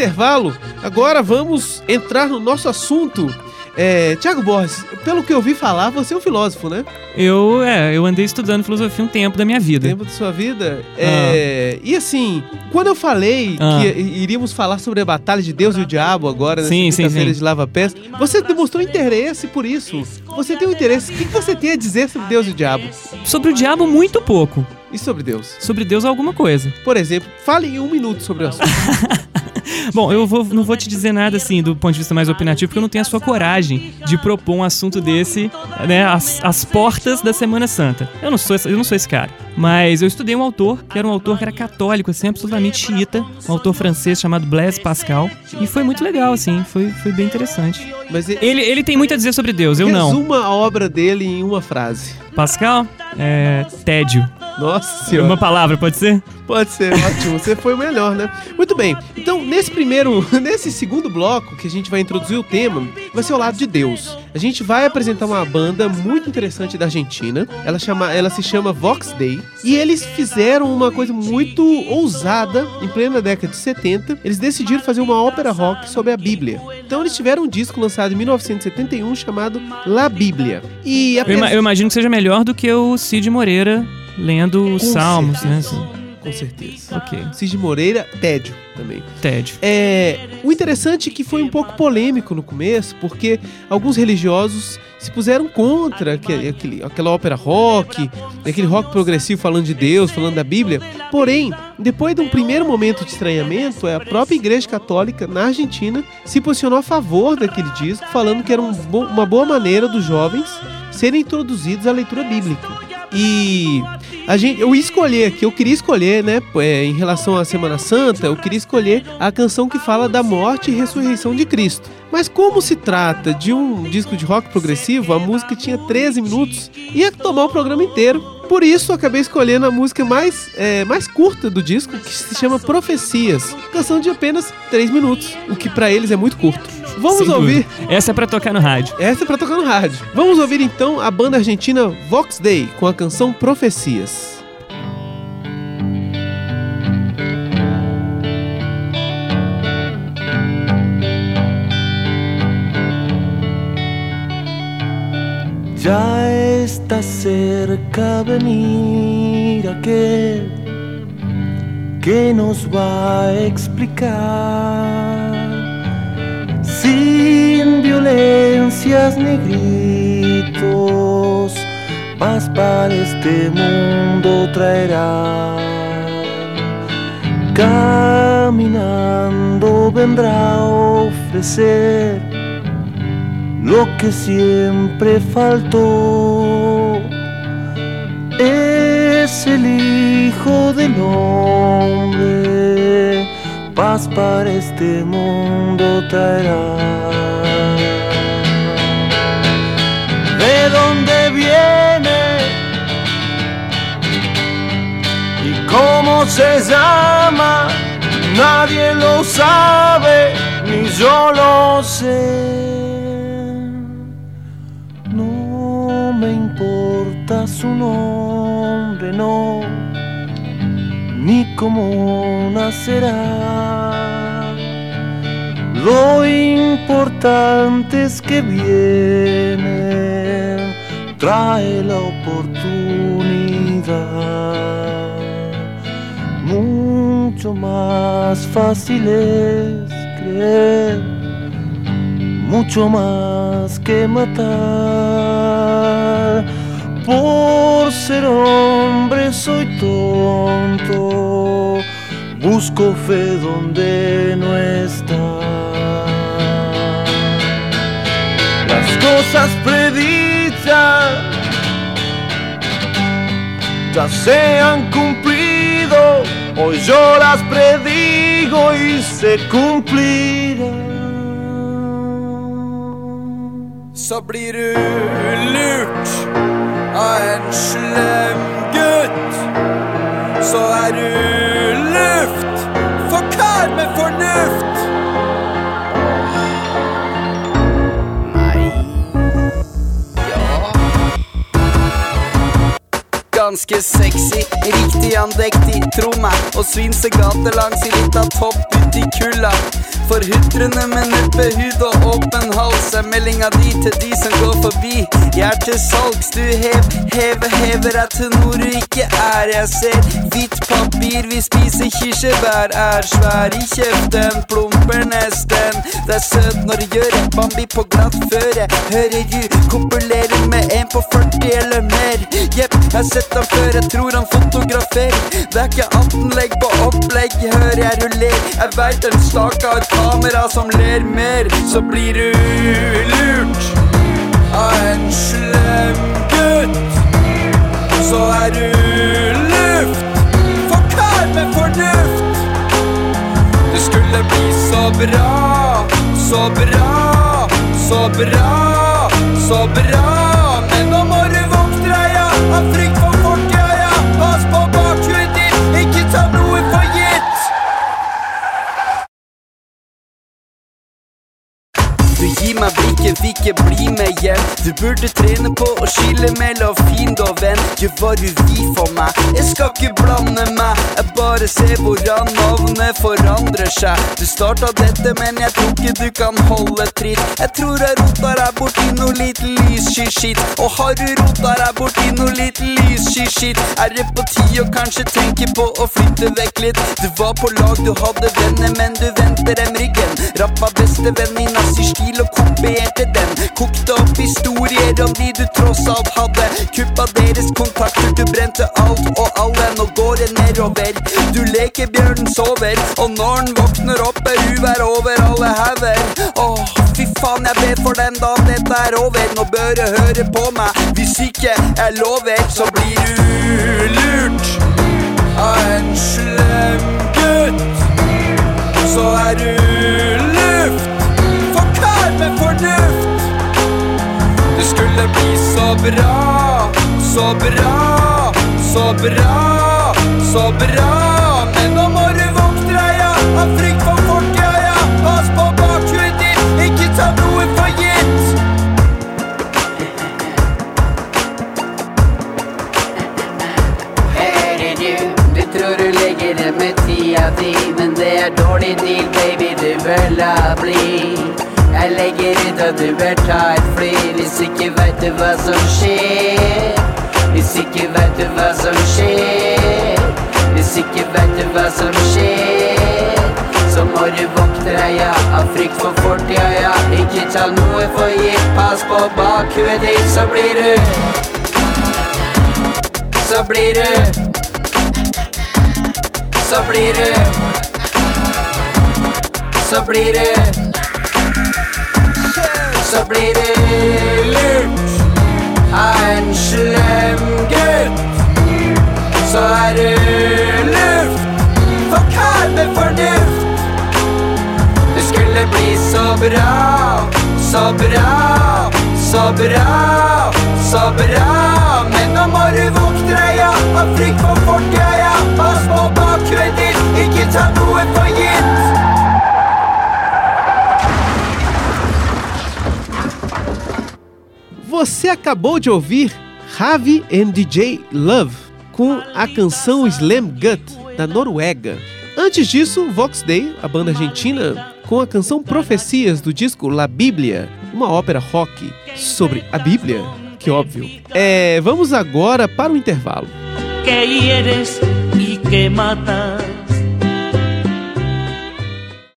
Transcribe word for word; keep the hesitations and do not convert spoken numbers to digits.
intervalo, agora vamos entrar no nosso assunto. É, Thiago Borges, pelo que eu ouvi falar, você é um filósofo, né? Eu, é, eu andei estudando filosofia um tempo da minha vida. Tempo da sua vida? É, ah. E assim, quando eu falei ah. que iríamos falar sobre a batalha de Deus e o Diabo agora, nessa quinta-feira de Lava Pés, você demonstrou interesse por isso. Você tem um interesse. O que você tem a dizer sobre Deus e o Diabo? Sobre o diabo, muito pouco. E sobre Deus? Sobre Deus, alguma coisa. Por exemplo, fale em um minuto sobre o assunto. Bom, eu vou, não vou te dizer nada assim do ponto de vista mais opinativo, porque eu não tenho a sua coragem de propor um assunto desse, né, às, às portas da Semana Santa. Eu não sou, eu não sou esse cara. Mas eu estudei um autor, que era um autor que era católico, assim, absolutamente xiita, um autor francês chamado Blaise Pascal, e foi muito legal, assim, foi, foi bem interessante. Mas ele, ele, ele tem muito a dizer sobre Deus, eu não. Resuma a obra dele em uma frase. Pascal, é... tédio. Nossa senhora. Uma palavra, pode ser? Pode ser, ótimo. Você foi o melhor, né? Muito bem. Então, nesse primeiro, nesse segundo bloco que a gente vai introduzir o tema, vai ser o lado de Deus. A gente vai apresentar uma banda muito interessante da Argentina. Ela, chama, ela se chama Vox Dei. E eles fizeram uma coisa muito ousada em plena década de setenta. Eles decidiram fazer uma ópera rock sobre a Bíblia. Então, eles tiveram um disco lançado em mil novecentos e setenta e um chamado La Bíblia. E a eu, ima- eu imagino que seja melhor do que o Cid Moreira lendo os Salmos, certeza. né? Assim. Com certeza. Ok. Cid Moreira, tédio também. Tédio. É, o interessante é que foi um pouco polêmico no começo, porque alguns religiosos se puseram contra aquele, aquele, aquela ópera rock, aquele rock progressivo falando de Deus, falando da Bíblia. Porém, depois de um primeiro momento de estranhamento, a própria Igreja Católica na Argentina se posicionou a favor daquele disco, falando que era um bo- uma boa maneira dos jovens serem introduzidos à leitura bíblica. E a gente, eu escolhi aqui, eu queria escolher, né, é, em relação à Semana Santa, eu queria escolher a canção que fala da morte e ressurreição de Cristo. Mas como se trata de um disco de rock progressivo, a música tinha treze minutos, ia tomar o programa inteiro. Por isso, eu acabei escolhendo a música mais, é, mais curta do disco, que se chama Profecias. Canção de apenas três minutos, o que pra eles é muito curto. Vamos Sem ouvir... dúvida. Essa é pra tocar no rádio. Essa é pra tocar no rádio. Vamos ouvir então a banda argentina Vox Dei com a canção Profecias. Ya está cerca venir aquel que nos va a explicar sin violencias ni gritos, paz para este mundo traerá. Caminando vendrá a ofrecer lo que siempre faltó. Es el Hijo del Hombre, paz para este mundo traerá. ¿De dónde viene? ¿Y cómo se llama? Nadie lo sabe, ni yo lo sé. No me importa su nombre, no, ni cómo nacerá. Lo importante es que viene, trae la oportunidad. Mucho más fácil es creer, mucho más que matar. Por ser hombre soy tonto, busco fe donde no está. Las cosas predichas ya se han cumplido, hoy yo las predigo y se cumplirán. Så blir du lurt av en slem gutt. Så er du luft for kar med fornuft. Nei. Ja. Ganske sexy, riktig andektig, tro meg. Og svinse gatelangs i litt av topp ut i kulda. forhudrende med nuppe hud og åpen hals. Er meldinga di til de som går forbi. Jeg er til salgs, du hev, hever, hever jeg til noe du ikke er. Jeg ser hvitt papir, vi spiser kirsebær. Er svær i kjeften, plumper nesten. Det er søt når du gjør et Bambi på glatt føre. Hører du kopulerer med en på førti eller mer. Jepp, jeg har sett han før, jeg tror han fotograferer. Det er ikke atten legg på opplegg, hører jeg ruller. Jeg vet en stak av et kamera som ler mer. Så blir du lurt av en slem gutt. Så er du luft for kar med fornuft. Det skulle bli så bra, så bra, så bra, så bra. Men nå må du vokte deg, ja, av frykt for fortida, ja. Pass på bakhuet ditt, ikke ta noe for gitt. Du gir meg blikket, vil ikke bli med hjem. Du burde trene på å skille mellom fiend og venn. Gjør hva du vil for meg, jeg skal ikke blande meg. Jeg bare ser hvordan navnet forandrer seg. Du startet dette, men jeg tror ikke du kan holde tritt. Jeg tror jeg roter deg bort i noe litt lyssky-shit. Og har du rotet deg bort i noe litt lyssky-shit, er det på tid å kanskje tenke på å flytte vekk litt. Du var på lag, du hadde venner, men du vendte dem ryggen. Rappa bestevenn i nazistil og kopierte den. Kokte opp historier om de du tross alt hadde. Kuppa deres kontakter, du brente alt og alle. Nå går det nedover, du leker bjørnen sover. Og når den våkner opp er uvær over alle hever. Åh, fy faen, jeg ber for den da dette er over. Nå bør du høre på meg, hvis ikke jeg lover. Så blir du lurt av en slem gutt. Så er du luft for kar med fornuft. Det skulle bli så bra, så bra, så bra, så bra. Men nå må du vokte deg, ja, av frykt for fortida, ja. Pass på bakhuet ditt, ikke ta noe for gitt. Hører du, du tror du legger det med tida di, men det er dårlig deal, baby, du bør la bli. Jeg legger ut at du bør ta et fly. Hvis ikke vet du hva som skjer. Hvis ikke vet du hva som skjer. Hvis ikke vet du hva som skjer. Så må du vokte deg, ja, av frykt for fortida, ja. Ikke ta noe for gitt. Pass på bakhuet ditt, så blir du Så blir du Så blir du Så blir du Så blir du lurt av en slem gutt. Så er du luft for kar med fornuft. Det skulle bli så bra, så bra, så bra, så bra. Men nå må du vokte deg, ja, av frykt for fortida, ja. Pass på bakhuet ditt, ikke ta noe for gitt. Você acabou de ouvir Ravi and D J Love com a canção Slam Gut, da Noruega. Antes disso, Vox Day, a banda argentina, com a canção Profecias do disco La Biblia, uma ópera rock sobre a Bíblia, que óbvio. É, vamos agora para o intervalo. Que hieres y que matas,